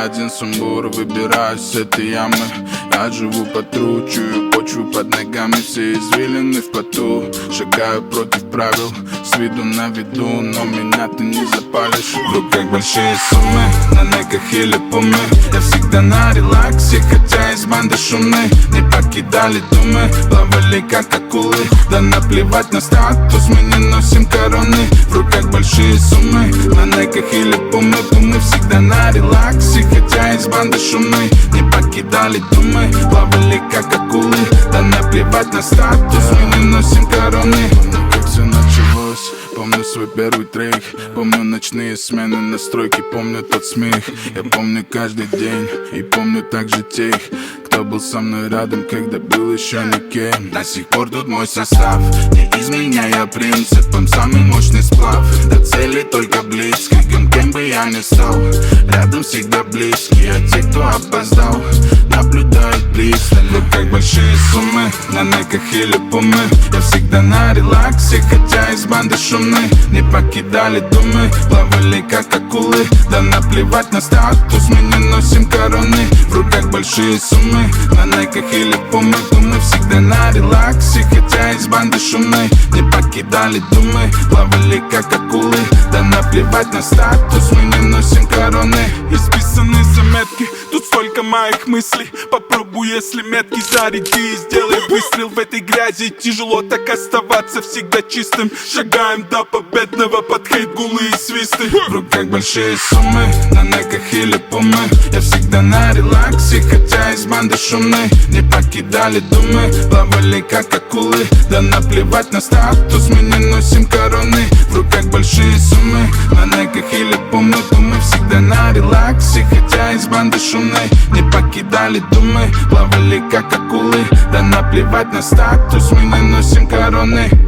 Я один сумбур, выбираюсь с этой ямы. Я живу по тру, чую почву под ногами. Все извилины в поту, шагаю против правил. С виду на виду, но меня ты не запалишь. В руках большие суммы, на неках или пумы. Я всегда на релаксе, хотя из банды шумны. Не покидали думы, плавали как акулы. Да наплевать на статус, мы не носим короны. В руках большие суммы, на неках или пумы. Мы всегда на релаксе, хотя из банды шумны. Не покидали думы, плавали как акулы. Да наплевать на статус, мы не носим короны. Помню, как все началось, помню свой первый трек. Помню ночные смены на стройке, помню тот смех. Я помню каждый день и помню также тех, кто был со мной рядом, когда был еще никем. До сих пор тут мой состав, не изменяя принципам. Самый мощный сплав, до цели только близким. Кем бы я ни стал, рядом всегда близкие. А те, кто опоздал, наблюдают пристально. В руках большие суммы, на неках или пумы. Я всегда на релаксе, хотя из банды шумны. Не покидали думы, плавали как акулы. Да наплевать на статус, мы не носим короны. В руках большие суммы, на неках или пумы. Мы всегда на релаксе, хотя из банды шумны. Не покидали думы, плавали как акулы. Да наплевать на статус, мы не носим короны. Исписаны заметки, тут столько моих мыслей. Попробуй, если метки, заряди и сделай выстрел. В этой грязи тяжело так оставаться всегда чистым. Шагаем до победного под хейт, гулы и свисты. В руках большие суммы, на неках или пумы. Я всегда на релаксе, хотя из банды шумны. Не покидали думы, плавали как акулы. Да наплевать на статус, мы не носим короны. В руках большие суммы, на неках или пумы. Мы всегда на релаксе, хотя из банды шумной. Не покидали думы, плавали как акулы. Да наплевать на статус, мы не носим короны.